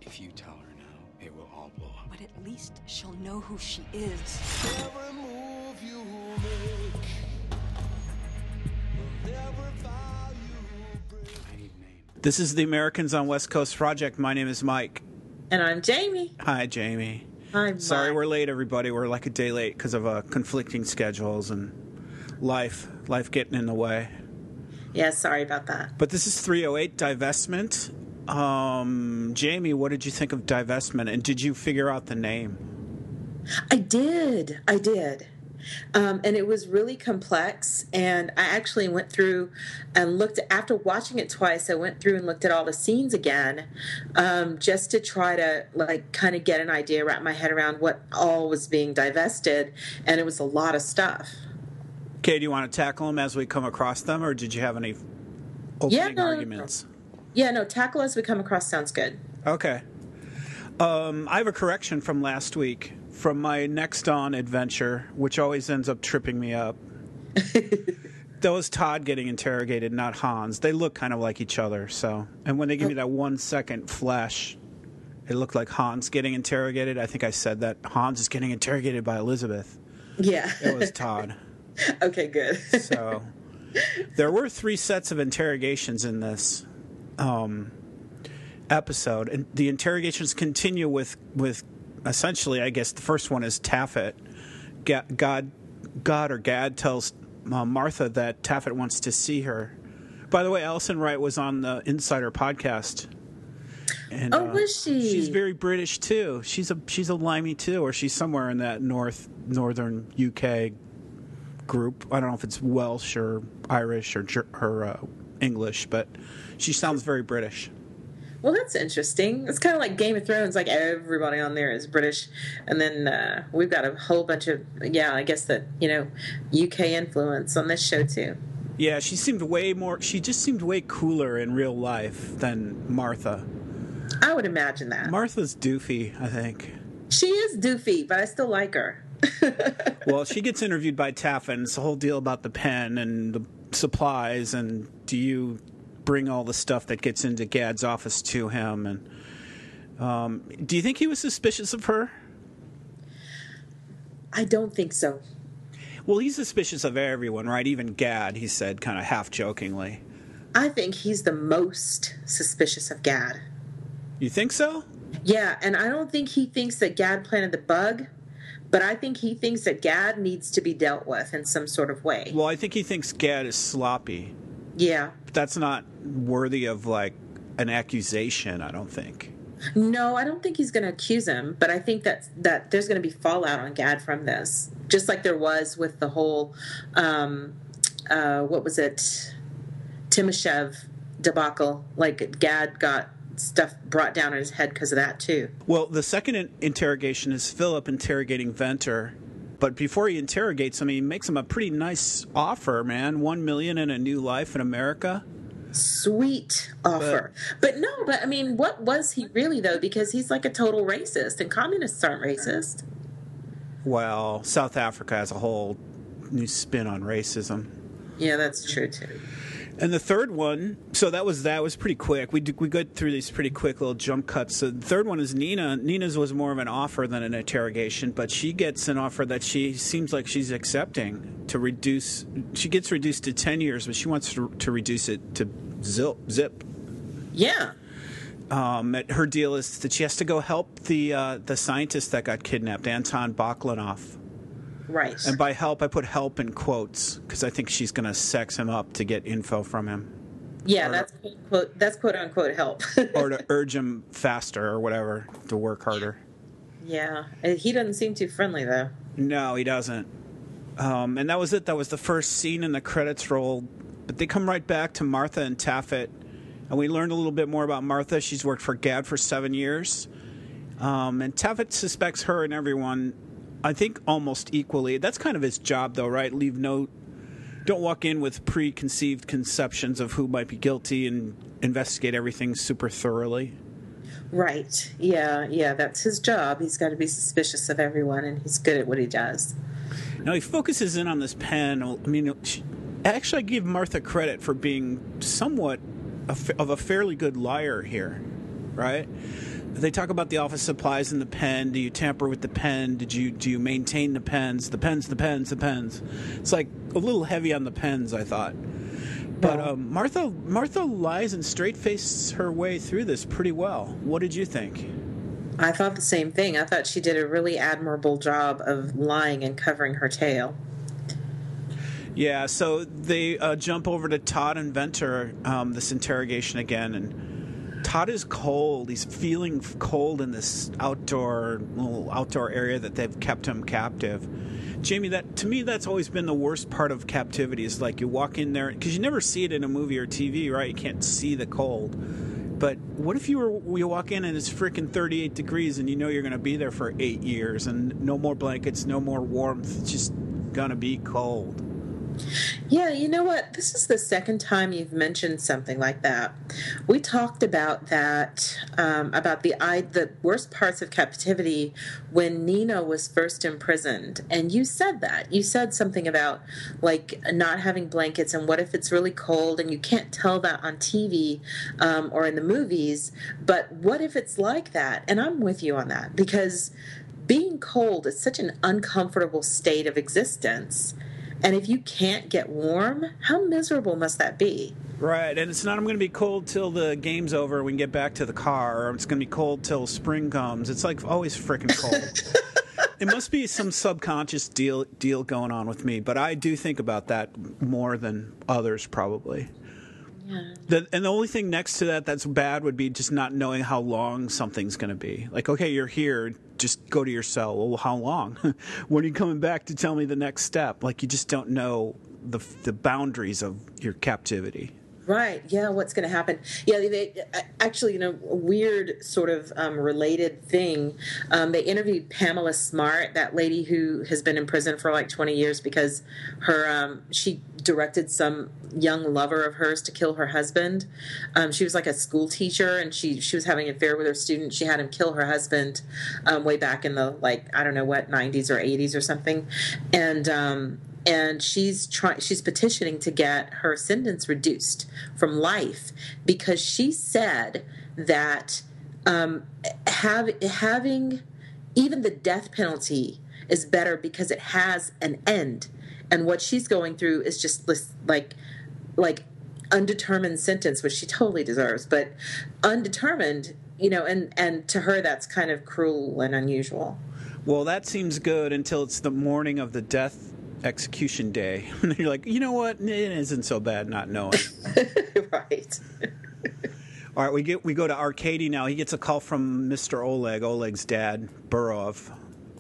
If you tell her now, it will all blow up. But at least she'll know who she is. Every move you make, every vow you break. I need a name. This is the Americans on West Coast Project. My name is Mike. And I'm Jamie. Hi, Jamie. Hi, Mike. Sorry we're late, everybody. We're like a day late because of conflicting schedules and life getting in the way. Yeah, sorry about that. But this is 308 Divestment. Jamie, what did you think of Divestment? And did you figure out the name? I did. And it was really complex. And I actually went through and looked, after watching it twice, I went through and looked at all the scenes again, just to try to kind of get an idea, wrap my head around what all was being divested. And it was a lot of stuff. Okay, do you want to tackle them as we come across them, or did you have any opening arguments? Yeah, no, tackle as we come across sounds good. Okay. I have a correction from last week. From my Next On adventure, which always ends up tripping me up. That was Todd getting interrogated, not Hans. They look kind of like each other, so. And when they give me that 1 second flash, it looked like Hans getting interrogated. I think I said that Hans is getting interrogated by Elizabeth. Yeah. It was Todd. Okay, good. So there were 3 sets of interrogations in this episode, and the interrogations continue with essentially, I guess the first one is Taffet. God or Gad tells Martha that Taffet wants to see her. By the way, Alison Wright was on the Insider podcast. And, was she? She's very British too. She's a Limey too, or she's somewhere in that northern UK group. I don't know if it's Welsh or Irish or English, but she sounds very British. Well, that's interesting. It's kind of like Game of Thrones. Like, everybody on there is British. And then we've got a whole bunch of, I guess that, UK influence on this show, too. Yeah, she just seemed way cooler in real life than Martha. I would imagine that. Martha's doofy, I think. She is doofy, but I still like her. Well, she gets interviewed by Taffet, and it's the whole deal about the pen and the supplies, and do you bring all the stuff that gets into Gad's office to him? And do you think he was suspicious of her? I don't think so. Well, he's suspicious of everyone, right? Even Gad, he said, kind of half-jokingly. I think he's the most suspicious of Gad. You think so? Yeah, and I don't think he thinks that Gad planted the bug, but I think he thinks that Gad needs to be dealt with in some sort of way. Well, I think he thinks Gad is sloppy. Yeah. But that's not worthy of, an accusation, I don't think. No, I don't think he's going to accuse him, but I think that there's going to be fallout on Gad from this. Just like there was with the whole, what was it, Timoshev debacle. Like, Gad got stuff brought down on his head because of that, too. Well, the second interrogation is Philip interrogating Venter. But before he interrogates him, he makes him a pretty nice offer, man. $1 million and a new life in America. Sweet offer. But I mean, what was he really, though? Because he's like a total racist, and communists aren't racist. Well, South Africa has a whole new spin on racism. Yeah, that's true, too. And the third one, so that was pretty quick. We got through these pretty quick little jump cuts. So the third one is Nina. Nina's was more of an offer than an interrogation, but she gets an offer that she seems like she's accepting to reduce. She gets reduced to 10 years, but she wants to reduce it to zip. Yeah. Her deal is that she has to go help the scientist that got kidnapped, Anton Baklanov. Right. And by help, I put help in quotes because I think she's going to sex him up to get info from him. Yeah, that's quote unquote help. Or to urge him faster or whatever, to work harder. Yeah. He doesn't seem too friendly, though. No, he doesn't. And that was it. That was the first scene, and the credits rolled. But they come right back to Martha and Taffet. And we learned a little bit more about Martha. She's worked for Gad for 7 years. And Taffet suspects her and everyone, I think, almost equally. That's kind of his job, though, right? Don't walk in with preconceived conceptions of who might be guilty and investigate everything super thoroughly. Right. Yeah, that's his job. He's got to be suspicious of everyone, and he's good at what he does. Now, he focuses in on this pen. I mean, actually, I give Martha credit for being somewhat of a fairly good liar here, right? they talk about the office supplies in the pen. Do you tamper with the pen? Do you maintain the pens? The pens. It's like a little heavy on the pens, I thought. But Martha lies and straight-faces her way through this pretty well. What did you think? I thought the same thing. I thought she did a really admirable job of lying and covering her tail. Yeah, so they jump over to Todd and Venter, this interrogation again, and Todd is cold. He's feeling cold in this little outdoor area that they've kept him captive. Jamie, to me, that's always been the worst part of captivity, is like you walk in there, because you never see it in a movie or TV, right? You can't see the cold. But what if you walk in and it's freaking 38 degrees and you know you're going to be there for 8 years and no more blankets, no more warmth, it's just going to be cold. Yeah, you know what? This is the second time you've mentioned something like that. We talked about that, about the worst parts of captivity when Nina was first imprisoned. And you said that. You said something about, like, not having blankets and what if it's really cold and you can't tell that on TV or in the movies. But what if it's like that? And I'm with you on that, because being cold is such an uncomfortable state of existence. And if you can't get warm, how miserable must that be? Right, and it's not I'm going to be cold till the game's over, we can get back to the car, or it's going to be cold till spring comes. It's like always freaking cold. It must be some subconscious deal going on with me, but I do think about that more than others probably. Yeah. And the only thing next to that's bad would be just not knowing how long something's going to be. Like, okay, you're here, just go to your cell. Well, how long? When are you coming back to tell me the next step? Like, you just don't know the boundaries of your captivity. Right. Yeah. What's going to happen? Yeah. They actually, a weird sort of related thing. They interviewed Pamela Smart, that lady who has been in prison for like 20 years because she directed some young lover of hers to kill her husband. She was like a school teacher, and she was having an affair with her student. She had him kill her husband way back in the, like, I don't know what, 90s or 80s or something. And she's petitioning to get her sentence reduced from life because she said that having even the death penalty is better because it has an end, and what she's going through is just this like undetermined sentence, which she totally deserves, but undetermined, and to her that's kind of cruel and unusual. Well, that seems good until it's the morning of the death execution day. And you're like, you know what? It isn't so bad not knowing. Right. All right, we go to Arkady now. He gets a call from Mr. Oleg's dad, Burov.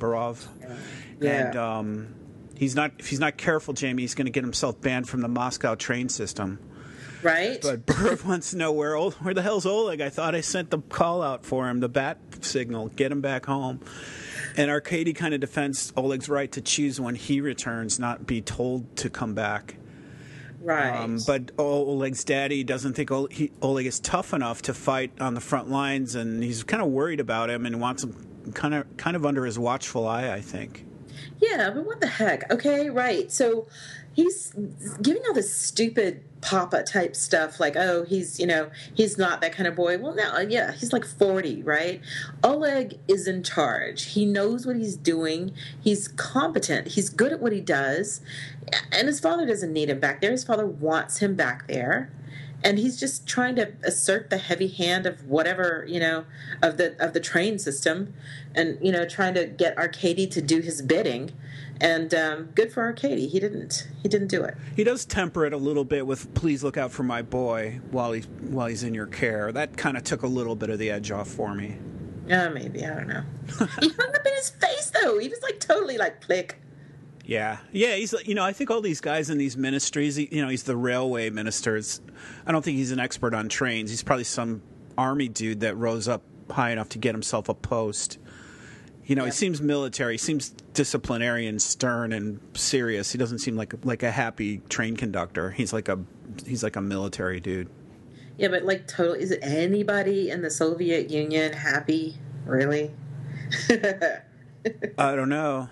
Yeah. And if he's not careful, Jamie, he's going to get himself banned from the Moscow train system. Right. But Burov wants to know where the hell's Oleg? I thought I sent the call out for him, the bat signal, get him back home. And Arkady kind of defends Oleg's right to choose when he returns, not be told to come back. Right. But Oleg's daddy doesn't think Oleg is tough enough to fight on the front lines, and he's kind of worried about him and wants him kind of under his watchful eye, I think. Yeah, but what the heck? Okay, right. So he's giving all this stupid Papa type stuff, like, oh, he's not that kind of boy. Well, now, yeah, he's like 40, right? Oleg is in charge. He knows what he's doing. He's competent. He's good at what he does. And his father doesn't need him back there. His father wants him back there. And he's just trying to assert the heavy hand of whatever, of the train system, and, trying to get Arkady to do his bidding. And good for Arkady. He didn't do it. He does temper it a little bit with "Please look out for my boy" while he's in your care. That kind of took a little bit of the edge off for me. Yeah, maybe, I don't know. He hung up in his face though. He was like totally like click. Yeah. He's I think all these guys in these ministries. He's the railway ministers. I don't think he's an expert on trains. He's probably some army dude that rose up high enough to get himself a post. He seems military. He seems disciplinarian, stern, and serious. He doesn't seem like a happy train conductor. He's like a military dude. Yeah, but like totally, is anybody in the Soviet Union happy? Really? I don't know.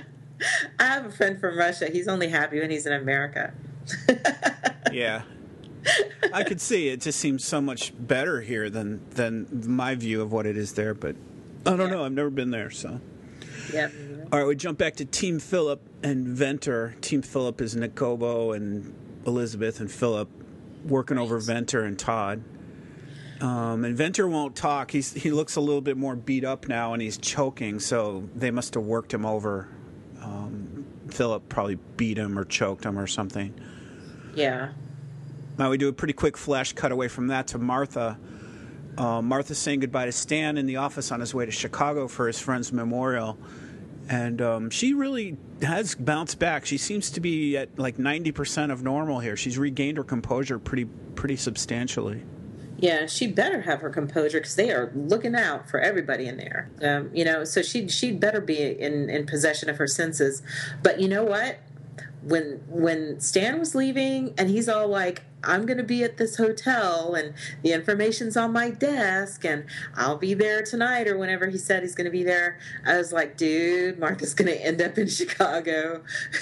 I have a friend from Russia. He's only happy when he's in America. Yeah. I could see it just seems so much better here than my view of what it is there, but I don't know. I've never been there, so. Yeah. All right, we jump back to Team Philip and Venter. Team Philip is Nick Cobo and Elizabeth and Philip working over Venter and Todd. And Venter won't talk. He looks a little bit more beat up now, and he's choking, so they must have worked him over. Philip probably beat him or choked him or something. Yeah. Now we do a pretty quick flash cut away from that to Martha. Martha's saying goodbye to Stan in the office on his way to Chicago for his friend's memorial. And she really has bounced back. She seems to be at like 90% of normal here. She's regained her composure pretty substantially. Yeah, she better have her composure because they are looking out for everybody in there. So she'd better be in possession of her senses. But you know what? When Stan was leaving and he's all like, I'm going to be at this hotel and the information's on my desk and I'll be there tonight or whenever he said he's going to be there, I was like, dude, Martha's going to end up in Chicago.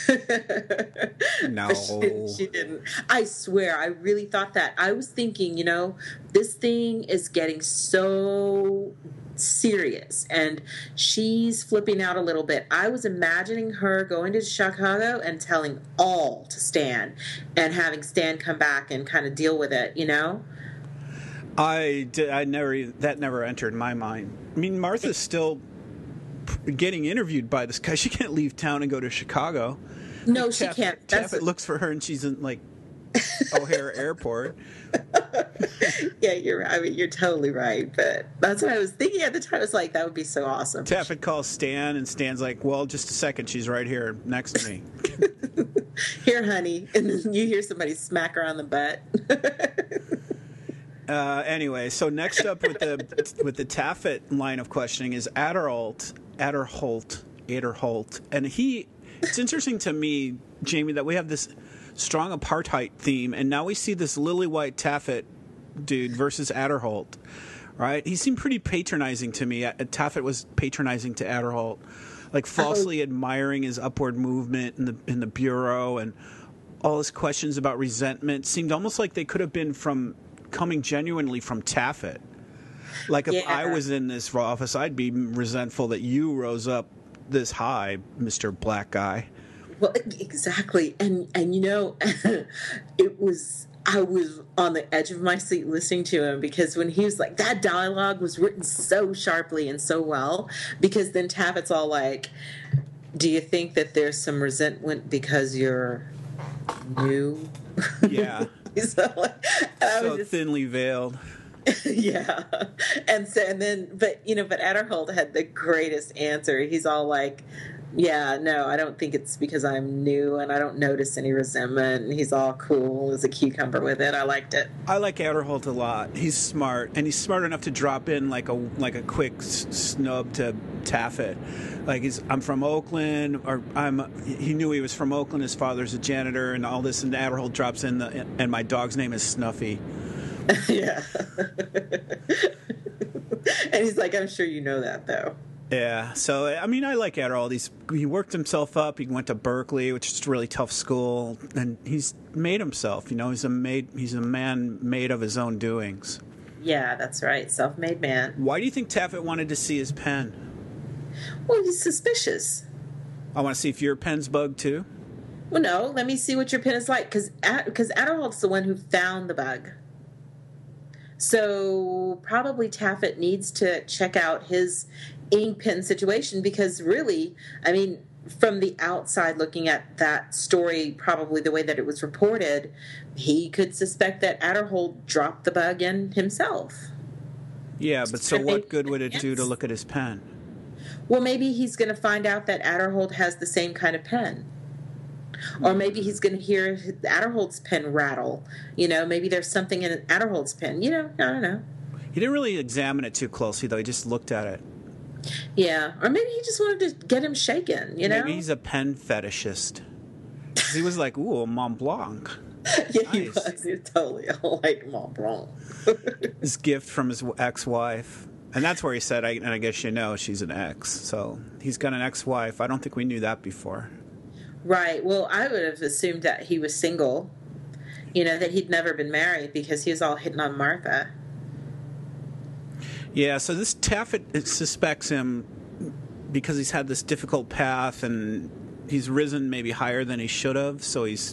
No. She didn't. I swear, I really thought that. I was thinking, this thing is getting so serious and she's flipping out a little bit. I was imagining her going to Chicago and telling all to Stan and having Stan come back and kind of deal with it, That never entered my mind. I mean, Martha's still getting interviewed by this guy. She can't leave town and go to Chicago. No, she can't. Taffet looks for her and she's in O'Hare Airport. Yeah, you're totally right. But that's what I was thinking at the time. I was like, that would be so awesome. Taffet calls Stan, and Stan's like, well, just a second. She's right here next to me. Here, honey. And then you hear somebody smack her on the butt. Anyway, so next up with the Taffet line of questioning is Aderholt. And it's interesting to me, Jamie, that we have this strong apartheid theme, and now we see this lily white Taffet dude versus Aderholt, right? He seemed pretty patronizing to me. Taffet was patronizing to Aderholt, like falsely admiring his upward movement in the bureau, and all his questions about resentment seemed almost like they could have been coming genuinely from Taffet. Like if I was in this office, I'd be resentful that you rose up this high, Mr. Black Guy. Well, exactly. And I was on the edge of my seat listening to him because when he was like, that dialogue was written so sharply and so well, because then Taffet's all like, do you think that there's some resentment because you're new? Yeah. So thinly veiled. Yeah. But Aderholt had the greatest answer. He's all like, yeah, no, I don't think it's because I'm new and I don't notice any resentment. And he's all cool as a cucumber with it. I liked it. I like Aderholt a lot. He's smart, and he's smart enough to drop in like a quick snub to Taffet. Like I'm from Oakland, or he knew he was from Oakland. His father's a janitor, and all this. And Aderholt drops in and my dog's name is Snuffy. Yeah. And he's like, I'm sure you know that though. Yeah, so I mean, I like Aderholt. He worked himself up. He went to Berkeley, which is a really tough school, and he's made himself. He's a man made of his own doings. Yeah, that's right, self-made man. Why do you think Taffet wanted to see his pen? Well, he's suspicious. I want to see if your pen's bugged too. Well, no, let me see what your pen is like, because Aderholt's the one who found the bug. So probably Taffet needs to check out his ink pen situation, because really, I mean, from the outside looking at that story, probably the way that it was reported, he could suspect that Aderholt dropped the bug in himself. Yeah, but so what good would it do to look at his pen? Well, maybe he's going to find out that Aderholt has the same kind of pen. Or maybe he's going to hear Aderholt's pen rattle. Maybe there's something in Aderholt's pen. I don't know. He didn't really examine it too closely, though. He just looked at it. Yeah, or maybe he just wanted to get him shaken, Maybe he's a pen fetishist. He was like, ooh, a Mont Blanc. Yeah, nice. He was. He was totally like Mont Blanc. His gift from his ex-wife. And that's where he said, and I guess she's an ex. So he's got an ex-wife. I don't think we knew that before. Right. Well, I would have assumed that he was single. that he'd never been married because he was all hitting on Martha. Yeah, so this Taffet suspects him because he's had this difficult path and he's risen maybe higher than he should have. So he's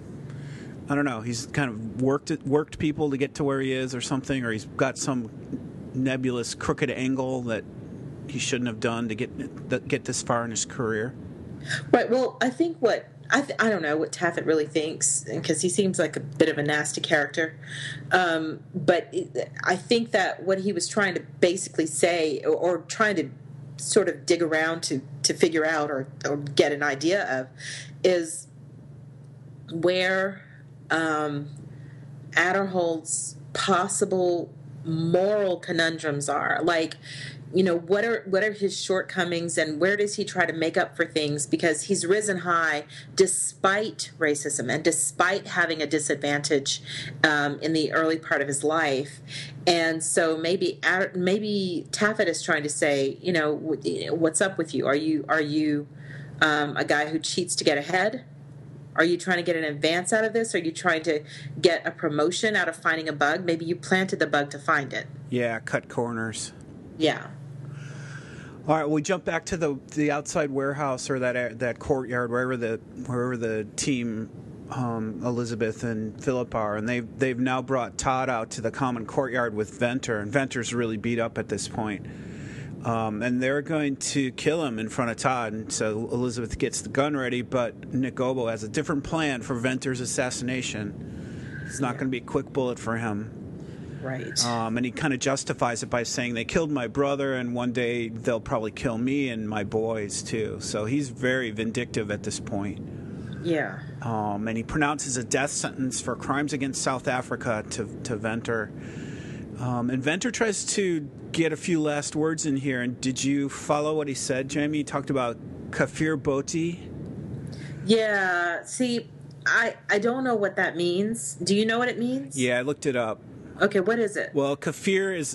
kind of worked people to get to where he is or something, or he's got some nebulous crooked angle that he shouldn't have done to get this far in his career. Right. Well, I think I don't know what Taffet really thinks, because he seems like a bit of a nasty character. But I think that what he was trying to basically say, or trying to sort of dig around to figure out or get an idea of, is where Aderholt's possible moral conundrums are. Like, what are his shortcomings, and where does he try to make up for things, because he's risen high despite racism and despite having a disadvantage in the early part of his life. And so maybe Taffet is trying to say, what's up with you? Are you a guy who cheats to get ahead? Are you trying to get an advance out of this? Are you trying to get a promotion out of finding a bug? Maybe you planted the bug to find it. Yeah, cut corners. Yeah. All right, we jump back to the outside warehouse, or that courtyard, wherever the team, Elizabeth and Philip are, and they've now brought Todd out to the common courtyard with Venter, and Venter's really beat up at this point. And they're going to kill him in front of Todd, and so Elizabeth gets the gun ready, but Nagobo has a different plan for Venter's assassination. It's not going to be a quick bullet for him. Right. And he kind of justifies it by saying, they killed my brother, and one day they'll probably kill me and my boys too. So he's very vindictive at this point. Yeah. And he pronounces a death sentence for crimes against South Africa to Venter. And Venter tries to get a few last words in here. And did you follow what he said, Jamie? He talked about Kafir Boti. Yeah. See, I don't know what that means. Do you know what it means? Yeah, I looked it up. Okay, what is it? Well, kafir is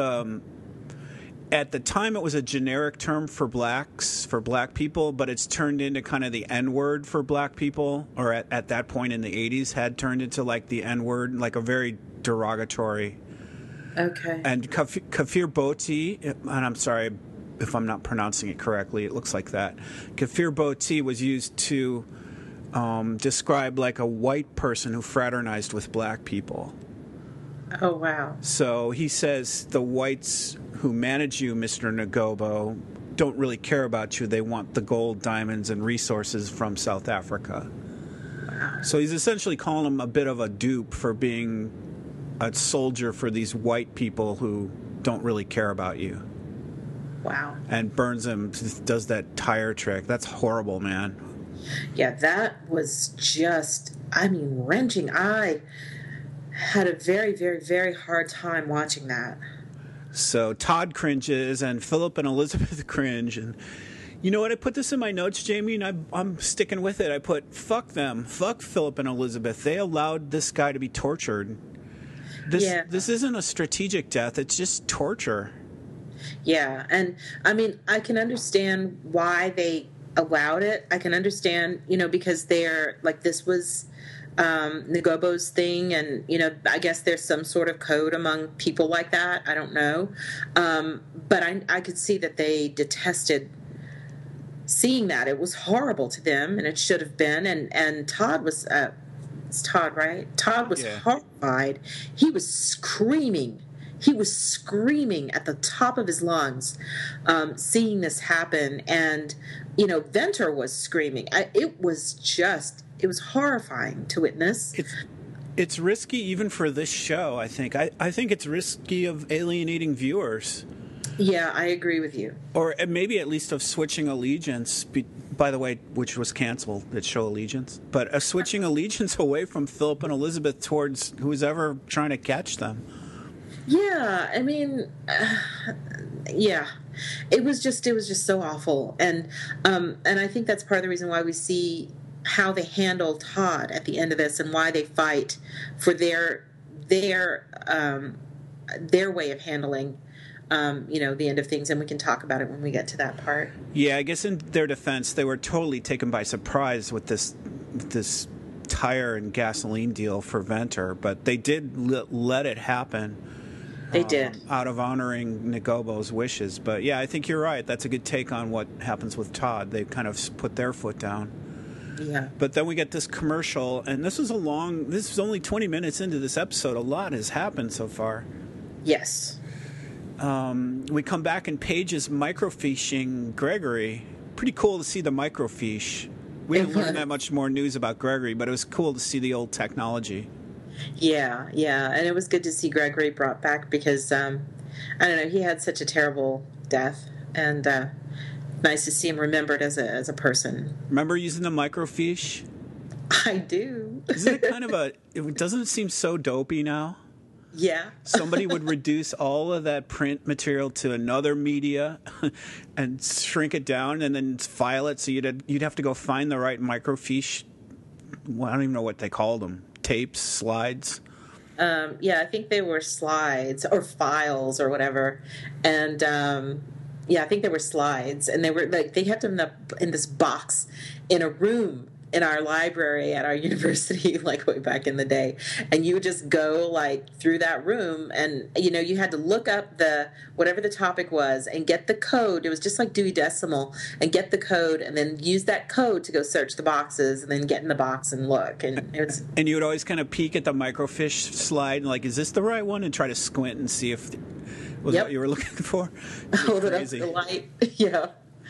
at the time it was a generic term for black people, but it's turned into kind of the N-word for black people, or at that point in the 80s had turned into like the N-word, like a very derogatory. Okay. And Kafir Boti, and I'm sorry if I'm not pronouncing it correctly, it looks like that. Kafir Boti was used to describe like a white person who fraternized with black people. Oh, wow. So he says the whites who manage you, Mr. Nagobo, don't really care about you. They want the gold, diamonds, and resources from South Africa. Wow. So he's essentially calling him a bit of a dupe for being a soldier for these white people who don't really care about you. Wow. And burns him, does that tire trick. That's horrible, man. Yeah, that was just, wrenching. I had a very, very, very hard time watching that. So Todd cringes, and Philip and Elizabeth cringe, and you know what? I put this in my notes, Jamie, and I'm sticking with it. I put, fuck them. Fuck Philip and Elizabeth. They allowed this guy to be tortured. This isn't a strategic death. It's just torture. Yeah, and I can understand why they allowed it. I can understand, because they're like, this was Nagobo's thing, and I guess there's some sort of code among people like that. I don't know, but I could see that they detested seeing that. It was horrible to them, and it should have been. And Todd was it's Todd, right? Todd was horrified. He was screaming. He was screaming at the top of his lungs, seeing this happen, and Venter was screaming. It was horrifying to witness. It's risky even for this show, I think. I think it's risky of alienating viewers. Yeah, I agree with you. Or maybe at least of switching allegiance, by the way, which was canceled, that show Allegiance. But switching allegiance away from Philip and Elizabeth towards who's ever trying to catch them. Yeah, yeah. It was just so awful. And I think that's part of the reason why we see how they handle Todd at the end of this, and why they fight for their way of handling the end of things, and we can talk about it when we get to that part. Yeah, I guess in their defense, they were totally taken by surprise with this tire and gasoline deal for Venter, but they did let it happen. They did. Out of honoring Nagobo's wishes. But yeah, I think you're right. That's a good take on what happens with Todd. They kind of put their foot down. Yeah. But then we get this commercial, and this is only 20 minutes into this episode. A lot has happened so far. Yes. We come back and Paige is microfiching Gregory. Pretty cool to see the microfiche. We didn't learn that much more news about Gregory, but it was cool to see the old technology. Yeah, and it was good to see Gregory brought back because, I don't know, he had such a terrible death, and nice to see him remembered as a person. Remember using the microfiche? I do. Isn't it kind of it doesn't seem so dopey now? Yeah. Somebody would reduce all of that print material to another media and shrink it down and then file it, so you'd have to go find the right microfiche. Well, I don't even know what they called them. Tapes, slides. Yeah, I think they were slides or files or whatever, and I think they were slides, and they were like they had them in this box in a room in our library at our university, like way back in the day, and you would just go like through that room, and you had to look up whatever the topic was and get the code. It was just like Dewey Decimal, and get the code, and then use that code to go search the boxes, and then get in the box and look. And it was. And you would always kind of peek at the microfiche slide, and like, is this the right one? And try to squint and see if it was what you were looking for. Hold it up to the light. Yeah.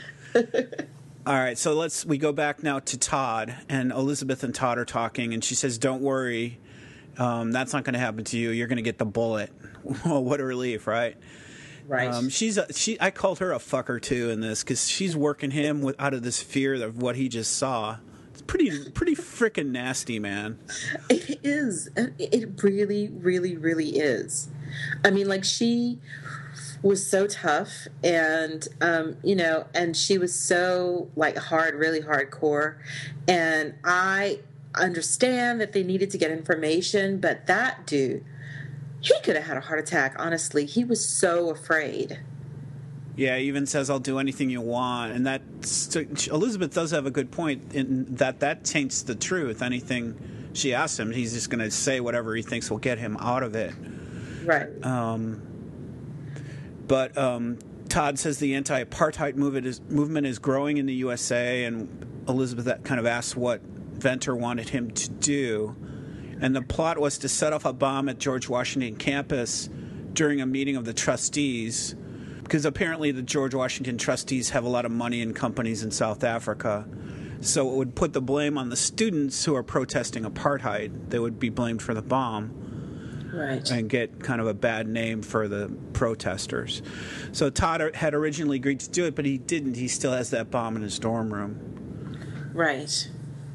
All right, so we go back now to Todd, and Elizabeth and Todd are talking, and she says, "Don't worry, that's not going to happen to you. You're going to get the bullet." Well, what a relief, right? Right. I called her a fucker too in this because she's working him out of this fear of what he just saw. It's pretty freaking nasty, man. It is. It really, really, really is. I mean, like she was so tough, and and she was so like really hardcore, and I understand that they needed to get information, but that dude, he could have had a heart attack. Honestly, he was so afraid. Yeah, he even says, "I'll do anything you want," and Elizabeth does have a good point in that taints the truth. Anything she asks him, he's just going to say whatever he thinks will get him out of it. Right. But Todd says the anti-apartheid movement is growing in the USA, and Elizabeth kind of asks what Venter wanted him to do. And the plot was to set off a bomb at George Washington campus during a meeting of the trustees, because apparently the George Washington trustees have a lot of money in companies in South Africa. So it would put the blame on the students who are protesting apartheid. They would be blamed for the bomb. Right. And get kind of a bad name for the protesters. So Todd had originally agreed to do it, but he didn't. He still has that bomb in his dorm room. Right.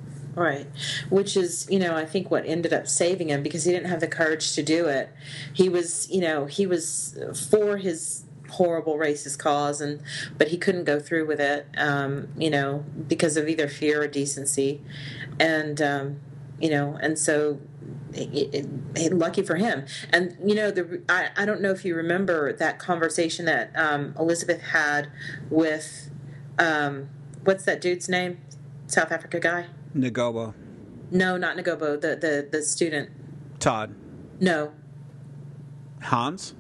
Which is, I think what ended up saving him, because he didn't have the courage to do it. He was for his horrible racist cause, but he couldn't go through with it, because of either fear or decency. And, and so... lucky for him. And I don't know if you remember that conversation that Elizabeth had with what's that dude's name? South Africa guy? Nagobo. No, not Nagobo. The student. Todd. No. Hans.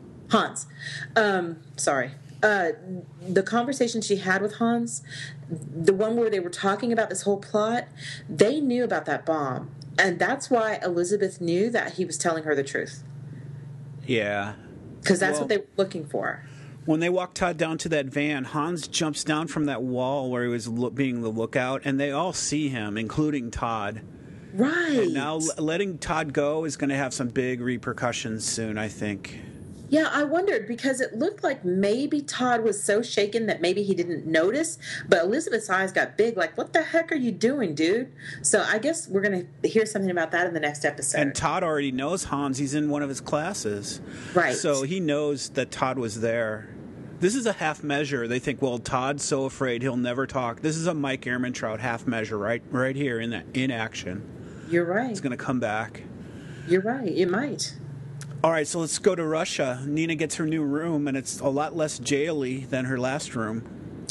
Sorry. The conversation she had with Hans, the one where they were talking about this whole plot, they knew about that bomb. And that's why Elizabeth knew that he was telling her the truth. Yeah. Because that's what they were looking for. When they walk Todd down to that van, Hans jumps down from that wall where he was being the lookout, and they all see him, including Todd. Right. And now letting Todd go is going to have some big repercussions soon, I think. Yeah, I wondered, because it looked like maybe Todd was so shaken that maybe he didn't notice, but Elizabeth's eyes got big, like, what the heck are you doing, dude? So I guess we're going to hear something about that in the next episode. And Todd already knows Hans. He's in one of his classes. Right. So he knows that Todd was there. This is a half measure. They think, well, Todd's so afraid he'll never talk. This is a Mike Ehrmantraut half measure right here in action. You're right. It's going to come back. You're right. It might. All right, so let's go to Russia. Nina gets her new room, and it's a lot less jail-y than her last room.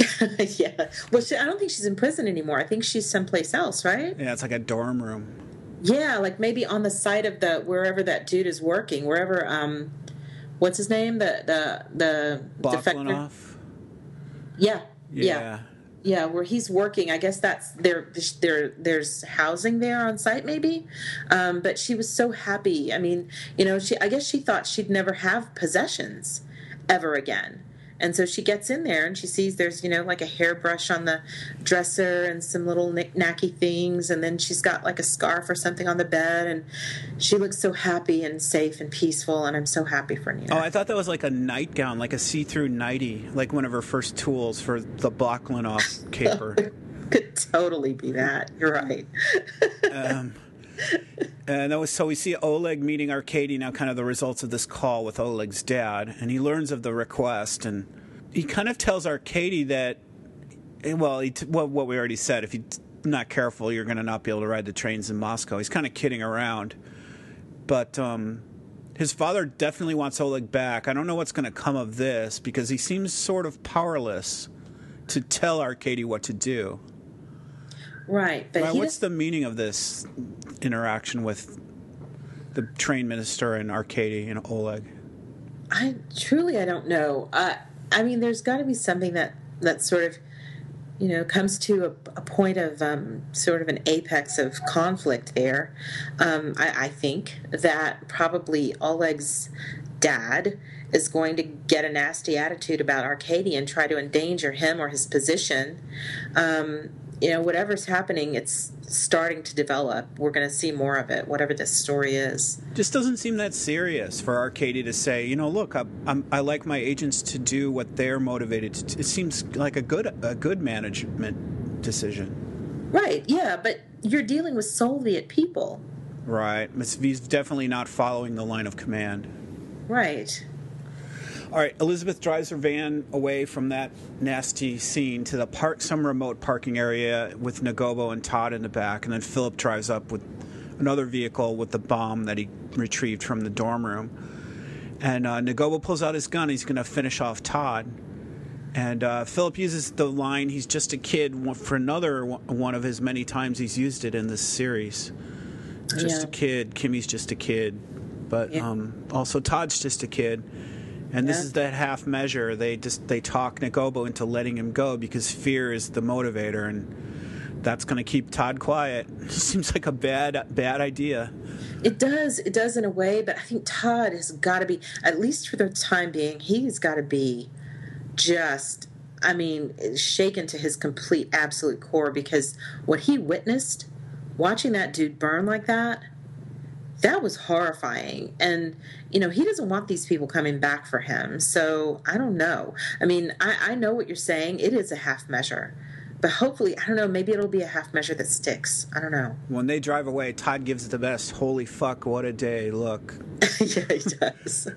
Yeah. Well, I don't think she's in prison anymore. I think she's someplace else, right? Yeah, it's like a dorm room. Yeah, like maybe on the site of the wherever that dude is working, wherever what's his name? The defector. Bogdanov? Yeah. Yeah. Yeah, where he's working. I guess that's there's housing there on site, maybe. But she was so happy. I mean, I guess she thought she'd never have possessions ever again. And so she gets in there and she sees there's, like a hairbrush on the dresser and some little knick-knacky things. And then she's got like a scarf or something on the bed. And she looks so happy and safe and peaceful. And I'm so happy for Nina. Oh, I thought that was like a nightgown, like a see-through nightie, like one of her first tools for the Bogdanov caper. Could totally be that. You're right. And that was, so we see Oleg meeting Arkady now, kind of the results of this call with Oleg's dad, and he learns of the request, and he kind of tells Arkady that, well, what we already said, if you're not careful, you're going to not be able to ride the trains in Moscow. He's kind of kidding around, but his father definitely wants Oleg back. I don't know what's going to come of this, because he seems sort of powerless to tell Arkady what to do. Right, but what's the meaning of this interaction with the train minister and Arkady and Oleg? I don't know. I mean, there's got to be something that sort of, comes to a point of sort of an apex of conflict there. I think that probably Oleg's dad is going to get a nasty attitude about Arkady and try to endanger him or his position. Whatever's happening, it's starting to develop. We're going to see more of it, whatever this story is. Just doesn't seem that serious for Arkady to say, look, I like my agents to do what they're motivated to. It seems like a good management decision. Right, yeah, but you're dealing with Soviet people. Right. He's definitely not following the line of command. Right. All right, Elizabeth drives her van away from that nasty scene to some remote parking area with Nagobo and Todd in the back, and then Philip drives up with another vehicle with the bomb that he retrieved from the dorm room. And Nagobo pulls out his gun. He's going to finish off Todd. And Philip uses the line, he's just a kid, for another one of his many times he's used it in this series. Just a kid. Kimmy's just a kid. But also Todd's just a kid. And this is that half measure. They talk Nagobo into letting him go because fear is the motivator, and that's going to keep Todd quiet. It seems like a bad idea. It does in a way, but I think Todd has got to be, at least for the time being, he's got to be just, shaken to his complete, absolute core, because what he witnessed, watching that dude burn like that was horrifying. And, he doesn't want these people coming back for him. So I don't know. I know what you're saying. It is a half measure. But hopefully, I don't know, maybe it'll be a half measure that sticks. I don't know. When they drive away, Todd gives it the best, holy fuck, what a day look. Yeah, he does.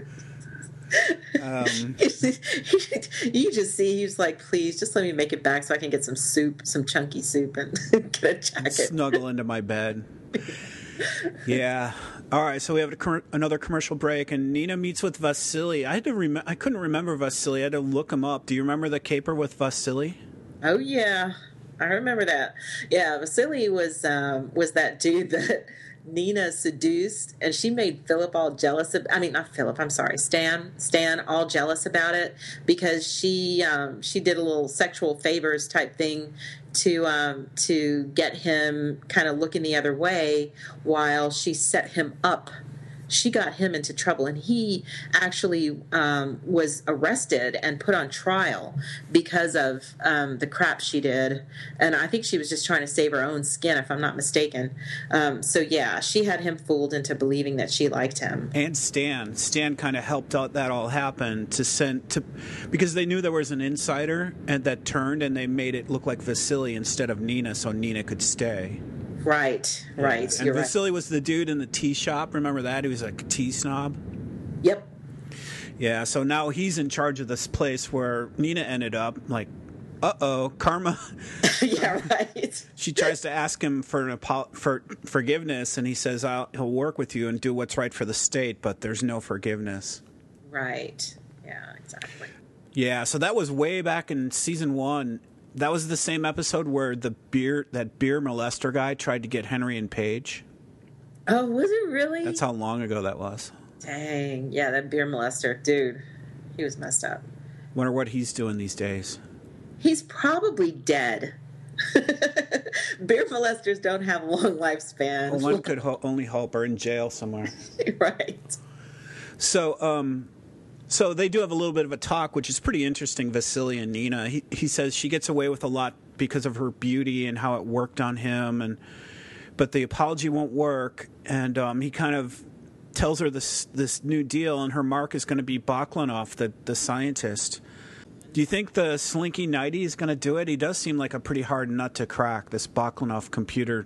You just see, he's like, please, just let me make it back so I can get some soup, some chunky soup, and get a jacket. Snuggle into my bed. Yeah. All right, so we have another commercial break, and Nina meets with Vasily. I couldn't remember Vasily. I had to look him up. Do you remember the caper with Vasily? Oh, yeah. I remember that. Yeah, Vasily was that dude that Nina seduced, and she made Philip all jealous. Not Philip. I'm sorry, Stan all jealous about it because she did a little sexual favors type thing to get him kind of looking the other way while she set him up. She got him into trouble, and he actually was arrested and put on trial because of the crap she did. And I think she was just trying to save her own skin, if I'm not mistaken. So yeah, she had him fooled into believing that she liked him. And Stan kind of helped out that all happen because they knew there was an insider and that turned, and they made it look like Vasily instead of Nina, so Nina could stay. Right. And You're Vasily right. was the dude in the tea shop. Remember that? He was like a tea snob. Yep. Yeah, so now he's in charge of this place where Nina ended up. Like, karma. Yeah, right. She tries to ask him for forgiveness, and he says he'll work with you and do what's right for the state, but there's no forgiveness. Right. Yeah, exactly. Yeah, so that was way back in season 1. That was the same episode where that beer molester guy tried to get Henry and Paige. Oh, was it really? That's how long ago that was. Dang. Yeah, that beer molester. Dude, he was messed up. Wonder what he's doing these days. He's probably dead. Beer molesters don't have a long lifespan. Well, one could only hope, or in jail somewhere. Right. So, so they do have a little bit of a talk, which is pretty interesting. Vasily and Nina. He says she gets away with a lot because of her beauty and how it worked on him, but the apology won't work. And he kind of tells her this new deal, and her mark is going to be Baklanov, the scientist. Do you think the Slinky Knighty is going to do it? He does seem like a pretty hard nut to crack, this Baklanov computer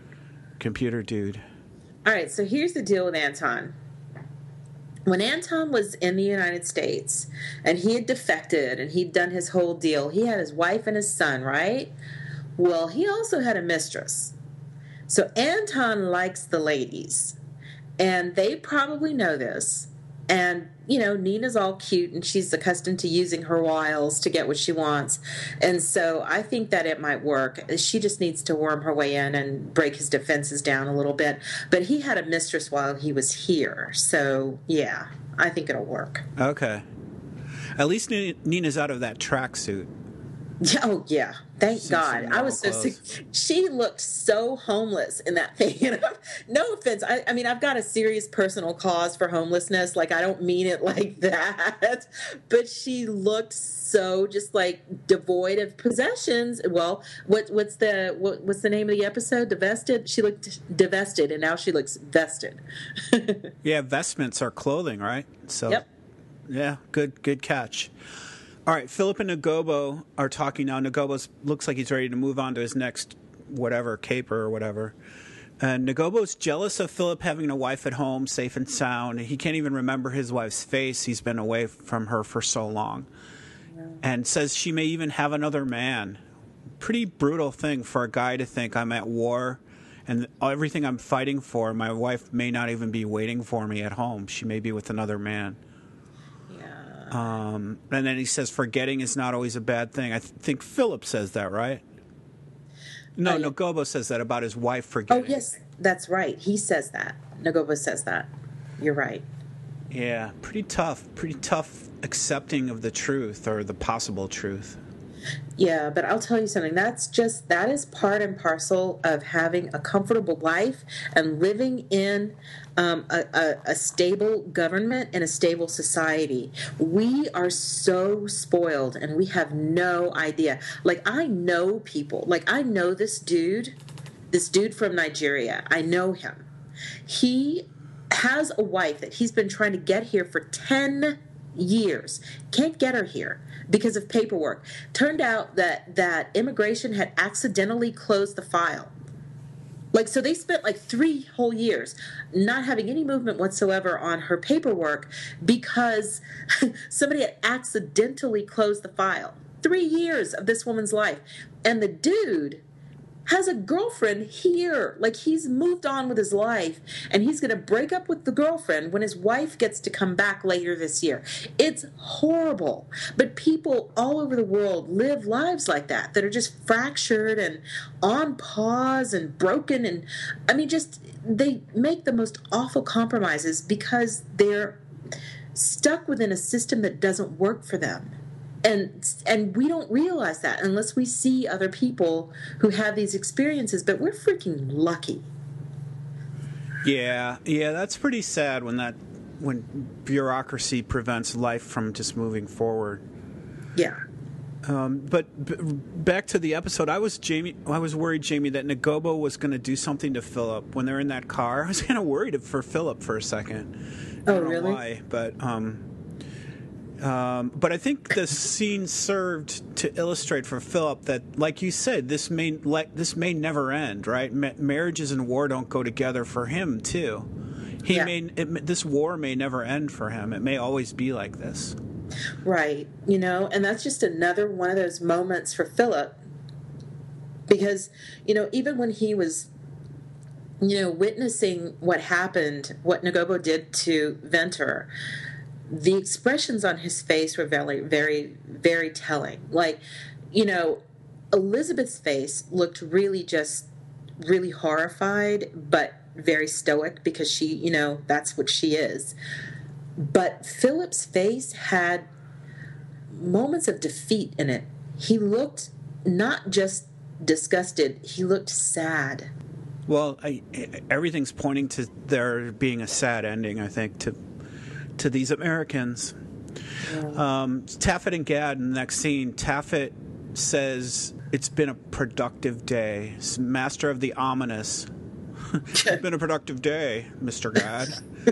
dude. All right, so here's the deal with Anton. When Anton was in the United States and he had defected and he'd done his whole deal, he had his wife and his son, right? Well, he also had a mistress. So Anton likes the ladies, and they probably know this. And, you know, Nina's all cute and she's accustomed to using her wiles to get what she wants. And so I think that it might work. She just needs to worm her way in and break his defenses down a little bit. But he had a mistress while he was here. So, yeah, I think it'll work. Okay. At least Nina's out of that tracksuit. Oh, yeah. Thank God. I was so sick. She looked so homeless in that thing. No offense. I mean, I've got a serious personal cause for homelessness. Like, I don't mean it like that. But she looked so just like devoid of possessions. Well, what's the name of the episode? Divested? She looked divested, and now she looks vested. Yeah, vestments are clothing, right? So, yep. Yeah, good catch. All right, Philip and Nagobo are talking now. Nagobo looks like he's ready to move on to his next caper or whatever. And Nagobo's jealous of Philip having a wife at home, safe and sound. He can't even remember his wife's face. He's been away from her for so long. Yeah. And says she may even have another man. Pretty brutal thing for a guy to think, I'm at war and everything I'm fighting for, my wife may not even be waiting for me at home. She may be with another man. And then he says forgetting is not always a bad thing. I think Philip says that, right? No, Nagobo says that about his wife forgetting. Oh, yes, that's right. He says that. Nagobo says that. You're right. Yeah, pretty tough accepting of the truth or the possible truth. Yeah, but I'll tell you something. That is part and parcel of having a comfortable life and living in a stable government and a stable society. We are so spoiled and we have no idea. Like, I know people. Like, I know this dude from Nigeria. I know him. He has a wife that he's been trying to get here for 10 years. Can't get her here because of paperwork. Turned out that immigration had accidentally closed the file. Like, so they spent like 3 whole years not having any movement whatsoever on her paperwork because somebody had accidentally closed the file. 3 years of this woman's life. And the dude has a girlfriend here. Like, he's moved on with his life, and he's going to break up with the girlfriend when his wife gets to come back later this year. It's horrible. But people all over the world live lives like that are just fractured and on pause and broken. And, I mean, just, they make the most awful compromises because they're stuck within a system that doesn't work for them. And we don't realize that unless we see other people who have these experiences, but we're freaking lucky. Yeah, that's pretty sad when bureaucracy prevents life from just moving forward. Yeah. But back to the episode, I was worried, Jamie, that Nagobo was going to do something to Philip when they're in that car. I was kind of worried for Philip for a second. Oh, I don't know really? why, but I think the scene served to illustrate for Philip that, like you said, this may never end, right? Marriages and war don't go together for him too. This war may never end for him. It may always be like this. Right. And that's just another one of those moments for Philip, because even when he was witnessing what happened, what Nagobo did to Ventor, the expressions on his face were very, very, very telling. Like, Elizabeth's face looked really horrified, but very stoic because she, you know, that's what she is. But Philip's face had moments of defeat in it. He looked not just disgusted, he looked sad. Well, everything's pointing to there being a sad ending, I think, to these Americans. Taffet and Gad in the next scene, Taffet says, "It's been a productive day. Master of the ominous. It's been a productive day, Mr. Gad."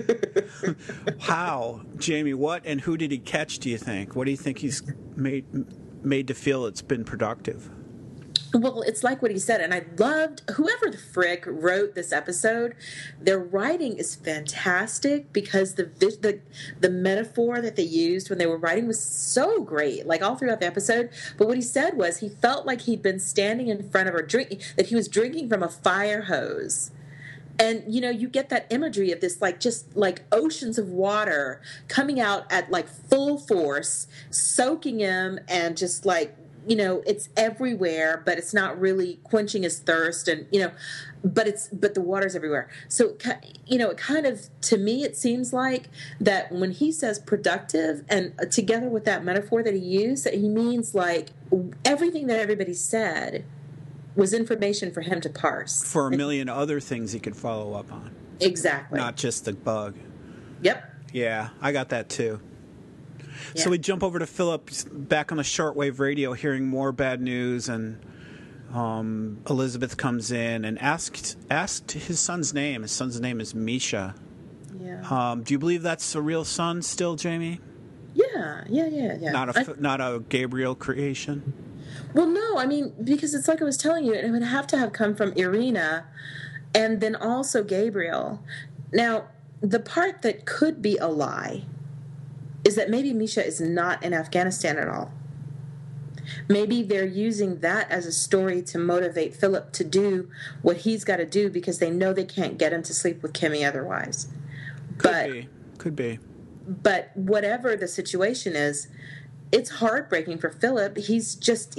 How? Jamie, what and who did he catch, do you think? What do you think he's made to feel it's been productive? Well, it's like what he said, and I loved whoever the frick wrote this episode. Their writing is fantastic because the metaphor that they used when they were writing was so great, like all throughout the episode. But what he said was he felt like he'd been standing in front of that he was drinking from a fire hose. And, you know, you get that imagery of this, like, just like oceans of water coming out at like full force, soaking him, and just like, you know, it's everywhere, but it's not really quenching his thirst, and, you know, but the water's everywhere. So, you know, it kind of, to me, it seems like that when he says productive, and together with that metaphor that he used, that he means like everything that everybody said was information for him to parse. For a million other things he could follow up on. Exactly. Not just the bug. Yep. Yeah, I got that too. Yeah. So we jump over to Philip back on the shortwave radio, hearing more bad news, and Elizabeth comes in and asked his son's name. His son's name is Misha. Yeah. Do you believe that's a real son still, Jamie? Yeah. Not a Gabriel creation? Well, no, I mean, because it's like I was telling you, it would have to have come from Irina and then also Gabriel. Now, the part that could be a lie is that maybe Misha is not in Afghanistan at all. Maybe they're using that as a story to motivate Philip to do what he's got to do because they know they can't get him to sleep with Kimmy otherwise. Could be. But whatever the situation is, it's heartbreaking for Philip. He's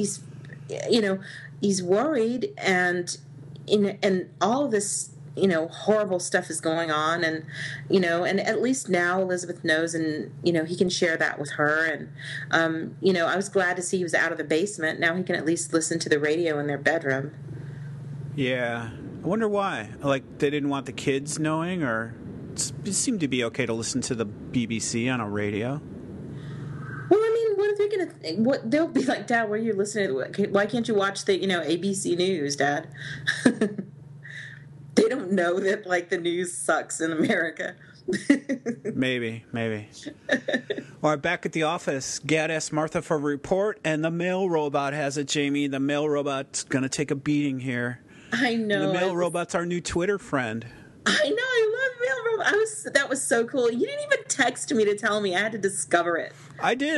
worried, and all of this, you know, horrible stuff is going on, and, you know, and at least now Elizabeth knows, and, you know, he can share that with her, and, you know, I was glad to see he was out of the basement. Now he can at least listen to the radio in their bedroom. Yeah. I wonder why. Like, they didn't want the kids knowing, or it seemed to be okay to listen to the BBC on a radio. Well, I mean, what are they going to think? What they'll be like, Dad, what are you listening to? Why can't you watch the, you know, ABC News, Dad? They don't know that, like, the news sucks in America. Maybe. All right, back at the office, Gad asks Martha for a report, and the mail robot has it, Jamie. The mail robot's going to take a beating here. I know. The mail robot's our new Twitter friend. I know. I love mail robot. That was so cool. You didn't even text me to tell me. I had to discover it. I did.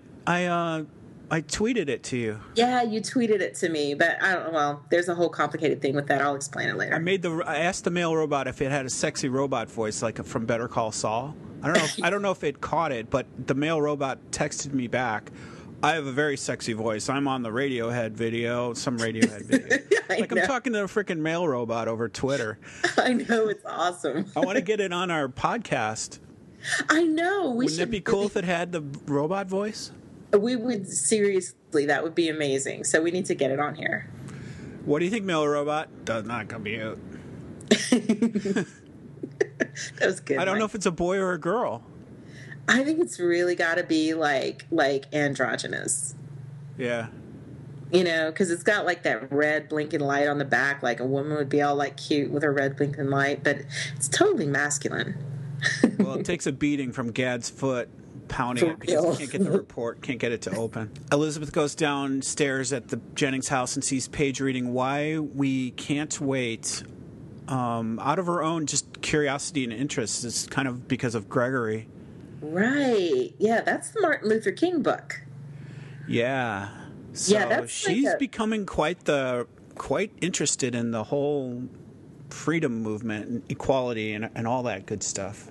I tweeted it to you. Yeah, you tweeted it to me, but I don't. Well, there's a whole complicated thing with that. I'll explain it later. I asked the mail robot if it had a sexy robot voice, like from Better Call Saul. I don't know if it caught it, but the mail robot texted me back. I have a very sexy voice. I'm on the Radiohead video, some Radiohead video. I'm talking to a freaking mail robot over Twitter. I know, it's awesome. I want to get it on our podcast. I know. Wouldn't it be cool if it had the robot voice? We would, seriously, that would be amazing. So we need to get it on here. What do you think, mail robot? Does not compute. That was good. I don't know if it's a boy or a girl. I think it's really got to be like androgynous. Yeah. You know, because it's got like that red blinking light on the back, like a woman would be all like cute with her red blinking light, but it's totally masculine. Well, it takes a beating from Gad's foot pounding it because he can't get the report, can't get it to open. Elizabeth goes downstairs at the Jennings house and sees Paige reading Why We Can't Wait. Out of her own just curiosity and interest. It's kind of because of Gregory. Right. Yeah, that's the Martin Luther King book. Yeah. So yeah, that's she's becoming quite interested in the whole freedom movement and equality and all that good stuff.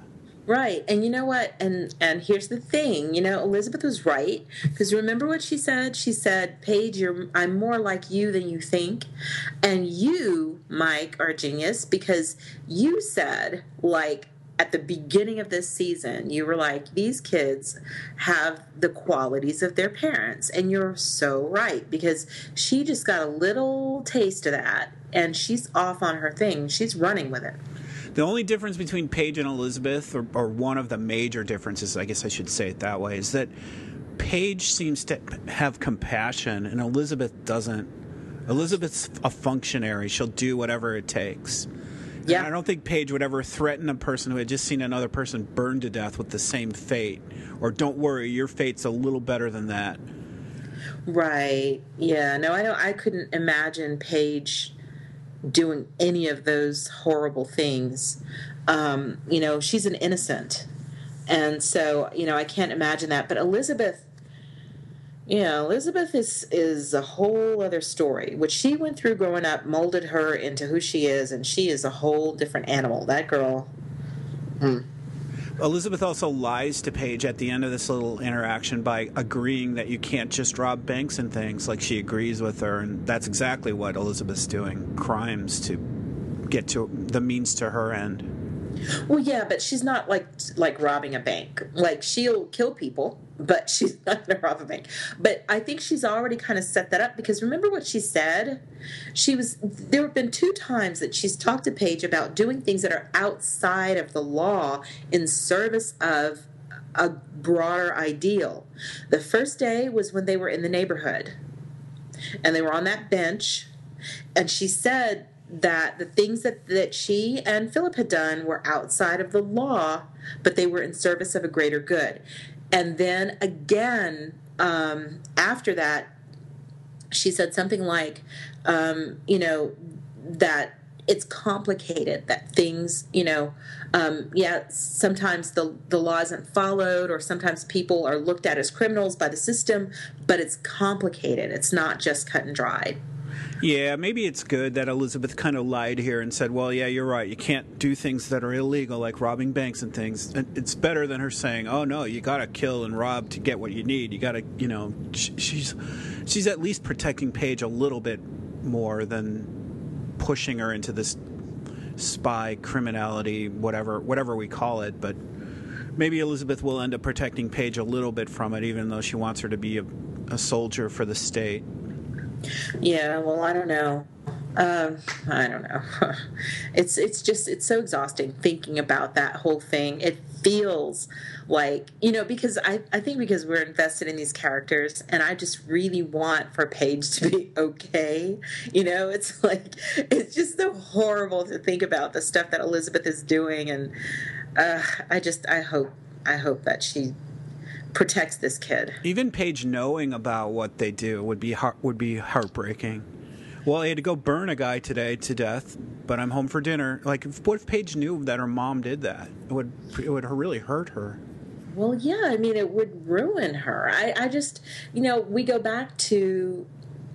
Right. And you know what? And here's the thing. Elizabeth was right, because remember what she said? She said, Paige, I'm more like you than you think. And you, Mike, are a genius, because you said, like, at the beginning of this season, you were like, these kids have the qualities of their parents. And you're so right, because she just got a little taste of that, and she's off on her thing. She's running with it. The only difference between Paige and Elizabeth, or one of the major differences, I guess I should say it that way, is that Paige seems to have compassion and Elizabeth doesn't. Elizabeth's a functionary. She'll do whatever it takes. Yeah. And I don't think Paige would ever threaten a person who had just seen another person burned to death with the same fate. Or, don't worry, your fate's a little better than that. Right. Yeah. No, I couldn't imagine Paige doing any of those horrible things. She's an innocent. And so, I can't imagine that. But Elizabeth is a whole other story. What she went through growing up molded her into who she is, and she is a whole different animal. That girl. Elizabeth also lies to Paige at the end of this little interaction by agreeing that you can't just rob banks and things. Like, she agrees with her, and that's exactly what Elizabeth's doing. Crimes to get to the means to her end. Well, yeah, but she's not like robbing a bank. Like, she'll kill people, but she's not going to rob a bank. But I think she's already kind of set that up, because remember what she said? There have been 2 times that she's talked to Paige about doing things that are outside of the law in service of a broader ideal. The first day was when they were in the neighborhood, and they were on that bench, and she said that the things that she and Philip had done were outside of the law, but they were in service of a greater good. And then again, after that, she said something like, that it's complicated, that things, sometimes the law isn't followed, or sometimes people are looked at as criminals by the system, but it's complicated. It's not just cut and dried. Yeah, maybe it's good that Elizabeth kind of lied here and said, well, yeah, you're right. You can't do things that are illegal, like robbing banks and things. It's better than her saying, oh, no, you got to kill and rob to get what you need. You got to, she's at least protecting Paige a little bit more than pushing her into this spy criminality, whatever we call it. But maybe Elizabeth will end up protecting Paige a little bit from it, even though she wants her to be a soldier for the state. Yeah, well, I don't know. I don't know. It's so exhausting thinking about that whole thing. It feels like, because I think because we're invested in these characters, and I just really want for Paige to be okay. It's like, it's just so horrible to think about the stuff that Elizabeth is doing, and I hope that she protects this kid. Even Paige knowing about what they do would be heartbreaking. Well, I had to go burn a guy today to death, but I'm home for dinner. Like, what if Paige knew that her mom did that? It would really hurt her. Well, yeah, I mean, it would ruin her. I just, we go back to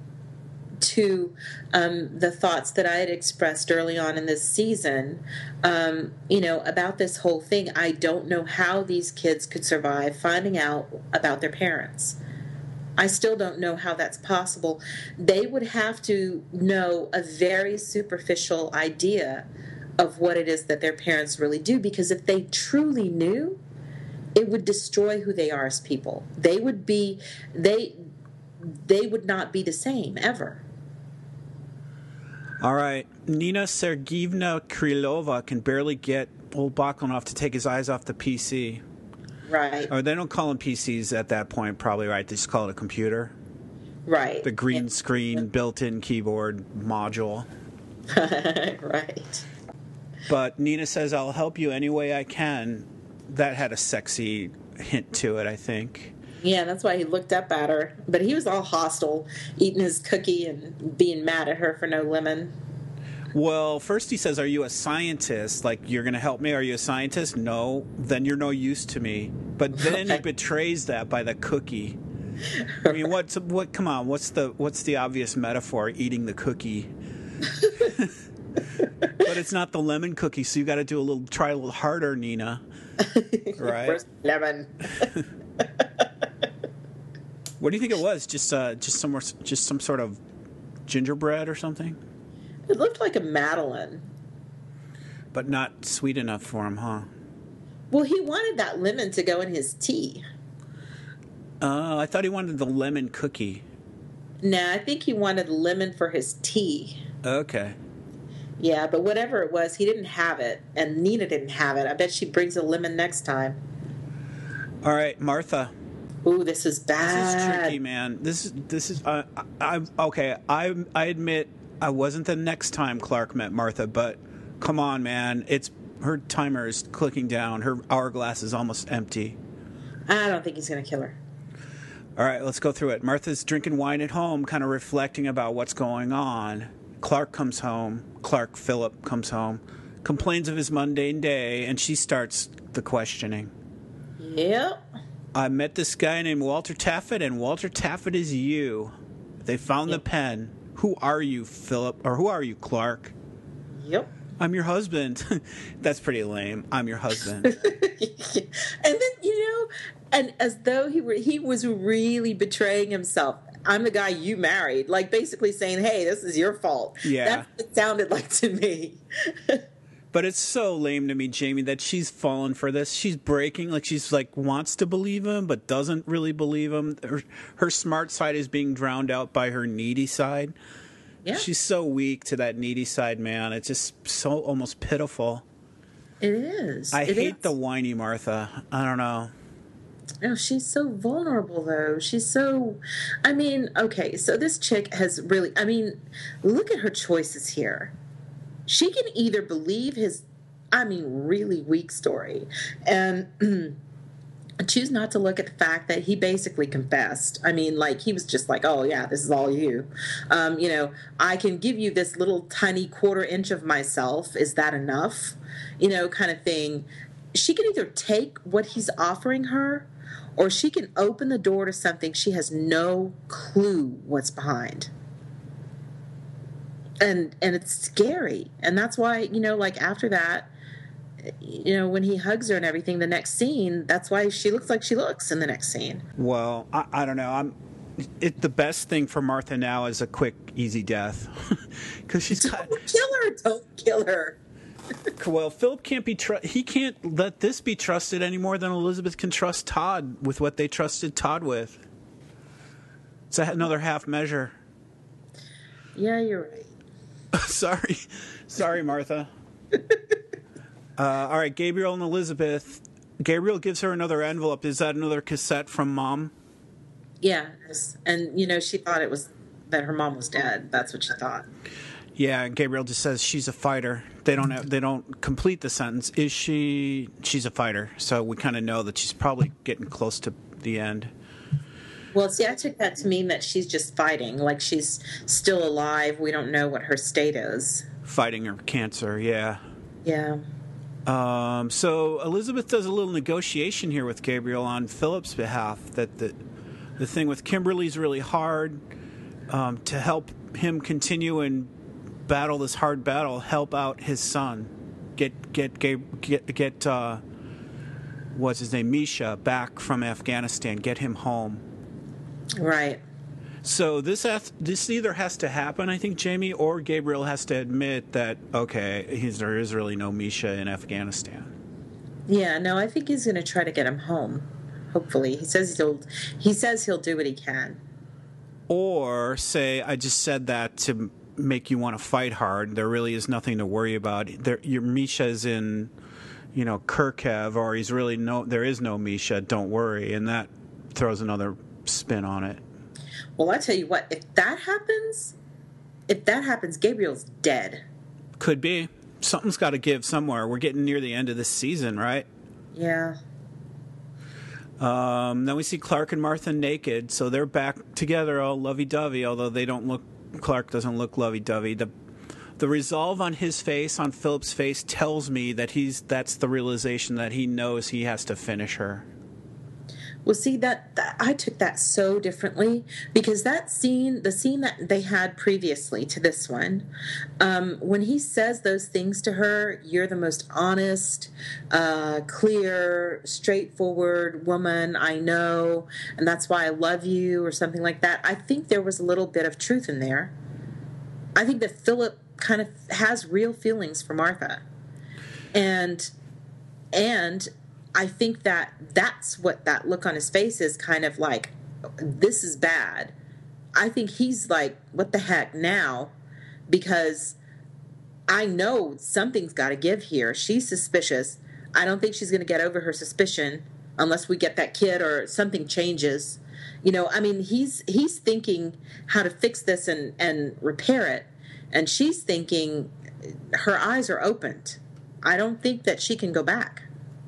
the thoughts that I had expressed early on in this season, about this whole thing. I don't know how these kids could survive finding out about their parents. I still don't know how that's possible. They would have to know a very superficial idea of what it is that their parents really do, because if they truly knew, it would destroy who they are as people. They would not be the same ever. All right. Nina Sergeevna Krylova can barely get old Bakalinov to take his eyes off the PC. Right. Or they don't call them PCs at that point, probably, right? They just call it a computer. Right. The green screen, built-in keyboard module. Right. But Nina says, I'll help you any way I can. That had a sexy hint to it, I think. Yeah, that's why he looked up at her. But he was all hostile, eating his cookie and being mad at her for no lemon. Well, first he says, are you a scientist? Like, you're going to help me? Are you a scientist? No. Then you're no use to me. But then he betrays that by the cookie. I mean, come on, what's the obvious metaphor? Eating the cookie. But it's not the lemon cookie, so you got to try a little harder, Nina. Right. Where's lemon? What do you think it was? Just some sort of gingerbread or something, It looked like a Madeline. but not sweet enough for him, huh? Well, he wanted that lemon to go in his tea. I thought he wanted the lemon cookie. No, I think he wanted lemon for his tea. Okay. Yeah, but whatever it was, he didn't have it, and Nina didn't have it. I bet she brings a lemon next time. All right, Martha. Ooh, this is This bad. is tricky, man. This is. I'm okay. I admit I wasn't the next time Clark met Martha, but come on, man. It's her timer is clicking down. Her hourglass is almost empty. I don't think he's going to kill her. All right, let's go through it. Martha's drinking wine at home, kind of reflecting about what's going on. Clark comes home. Philip comes home, complains of his mundane day, and she starts the questioning. Yep. I met this guy named Walter Taffet, and Walter Taffet is you. They found the pen. Who are you, Philip? Or who are you, Clark? Yep. I'm your husband. That's pretty lame. I'm your husband. And then, and as though he was really betraying himself. I'm the guy you married. Like, basically saying, hey, this is your fault. Yeah. That's what it sounded like to me. But it's so lame to me, Jamie, that she's fallen for this. She's breaking, like she's like wants to believe him, but doesn't really believe him. Her smart side is being drowned out by her needy side. Yeah. She's so weak to that needy side, man. It's just so almost pitiful. It is. I It hate is. the whiny Martha. I don't know. No, she's so vulnerable, though. She's so. I mean, okay, so this chick has really. I mean, look at her choices here. She can either believe his, really weak story and choose not to look at the fact that he basically confessed. I mean, like, he was just like, oh, yeah, this is all you. I can give you this little tiny quarter inch of myself. Is that enough? Kind of thing. She can either take what he's offering her, or she can open the door to something she has no clue what's behind. And it's scary. And that's why, like after that, when he hugs her and everything, the next scene, that's why she looks like she looks in the next scene. Well, I don't know. The best thing for Martha now is a quick, easy death. Because she's got... Don't kill her. Well, Philip can't be he can't let this be trusted any more than Elizabeth can trust Todd with what they trusted Todd with. It's another half measure. Yeah, you're right. Sorry, Martha. All right, Gabriel and Elizabeth. Gabriel gives her another envelope. Is that another cassette from Mom? Yeah, and she thought it was that her mom was dead. That's what she thought. Yeah, and Gabriel just says she's a fighter. They don't complete the sentence. Is she? She's a fighter. So we kind of know that she's probably getting close to the end. Well, see, I took that to mean that she's just fighting, like she's still alive. We don't know what her state is. Fighting her cancer, yeah. Yeah. So Elizabeth does a little negotiation here with Gabriel on Philip's behalf. That the thing with Kimberly's really hard. To help him continue and battle this hard battle, help out his son, get what's his name, Misha, back from Afghanistan, get him home. Right. So this either has to happen, I think, Jamie, or Gabriel has to admit that, okay, there is really no Misha in Afghanistan. Yeah, no, I think he's going to try to get him home. Hopefully. He says he'll do what he can. Or say, I just said that to make you want to fight hard. There really is nothing to worry about. Your Misha's in, Kharkiv, or there is no Misha, don't worry. And that throws another spin on it. Well, I tell you what, if that happens, Gabriel's dead. Could be. Something's got to give somewhere. We're getting near the end of this season, right? Yeah. Then we see Clark and Martha naked, so they're back together, all lovey-dovey, although Clark doesn't look lovey-dovey. The resolve on his face, on Philip's face, tells me that that's the realization that he knows he has to finish her. Well, see that I took that so differently because that scene, the scene that they had previously to this one, when he says those things to her, "You're the most honest, clear, straightforward woman I know, and that's why I love you," or something like that. I think there was a little bit of truth in there. I think that Philip kind of has real feelings for Martha, and I think that that's what that look on his face is, kind of like, this is bad. I think he's like, what the heck now? Because I know something's got to give here. She's suspicious. I don't think she's going to get over her suspicion unless we get that kid or something changes. You know, I mean, he's thinking how to fix this and repair it. And she's thinking her eyes are opened. I don't think that she can go back.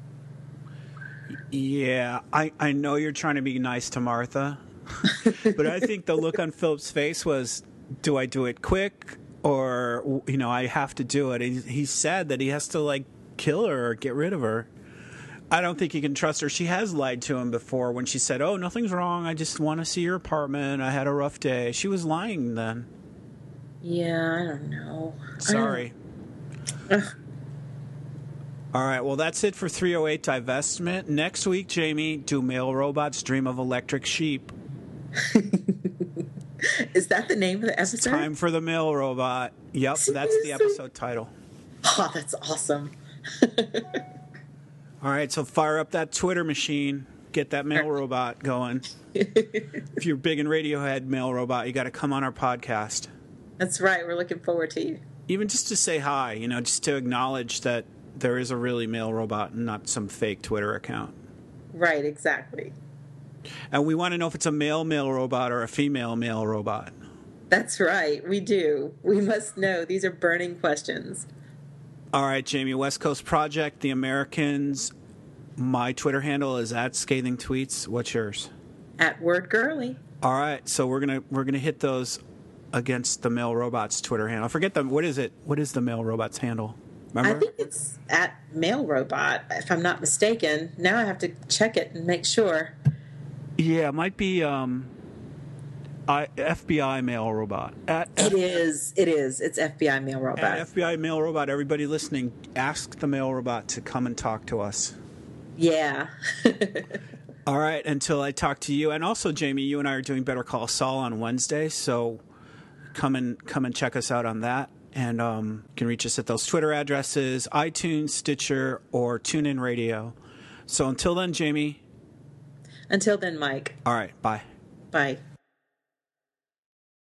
Yeah, I know you're trying to be nice to Martha, but I think the look on Philip's face was, do I do it quick or, you know, I have to do it. He said that he has to, like, kill her or get rid of her. I don't think he can trust her. She has lied to him before when she said, oh, nothing's wrong. I just want to see your apartment. I had a rough day. She was lying then. Yeah, I don't know. Sorry. All right, well, that's it for 308 Divestment. Next week, Jamie, do male robots dream of electric sheep? Is that the name of the episode? It's time for the male robot. Yep, Seriously? That's the episode title. Oh, that's awesome. All right, so fire up that Twitter machine. Get that male robot going. If you're big in Radiohead, male robot, you got to come on our podcast. That's right. We're looking forward to you. Even just to say hi, you know, just to acknowledge that there is a really male robot and not some fake Twitter account. Right, exactly. And we want to know if it's a male robot or a female male robot. That's right. We do. We must know. These are burning questions. All right, Jamie, West Coast Project, The Americans. My Twitter handle is @ScathingTweets. What's yours? @WordGirly. All right, so we're gonna hit those against the male robot's Twitter handle. I forget them. What is it? What is the male robot's handle? Remember? I think it's @MaleRobot, if I'm not mistaken. Now I have to check it and make sure. Yeah, it might be FBI male robot. It is. It's FBI Male Robot. At FBI male robot, everybody listening, ask the male robot to come and talk to us. Yeah. All right, until I talk to you. And also, Jamie, you and I are doing Better Call Saul on Wednesday, so come and check us out on that. And you can reach us at those Twitter addresses, iTunes, Stitcher, or TuneIn Radio. So until then, Jamie. Until then, Mike. All right, bye. Bye.